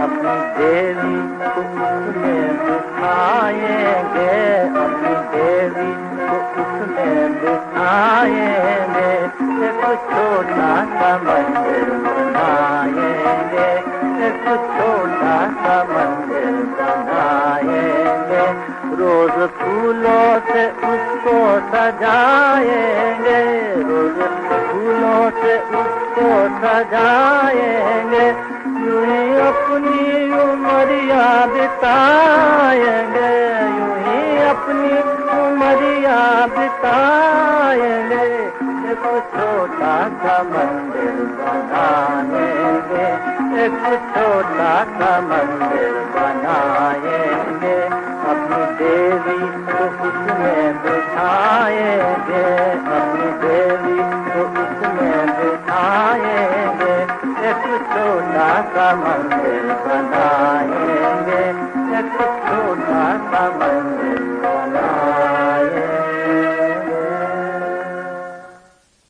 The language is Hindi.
अपनी देवी को उसमें बिठाएंगे, अपनी देवी को उसमें बिठाएंगे। एक छोटा सा मंदिर बनाएंगे, एक छोटा सा मंदिर बनाएंगे। रोज फूलों से उसको सजाएंगे, रोज फूलों से उसको सजाएंगे। यूं ही अपनी उमरिया बिताएंगे, यूं ही अपनी उमरिया बिताएंगे। एक छोटा सा मंदिर बनाएंगे, एक छोटा सा मंदिर बनाएंगे। अपनी देवी को उसमें बिठाएंगे, अपनी देवी को उसमें बिठाएंगे। एक छोटा सा मंदिर बनाएंगे, एक छोटा सा मंदिर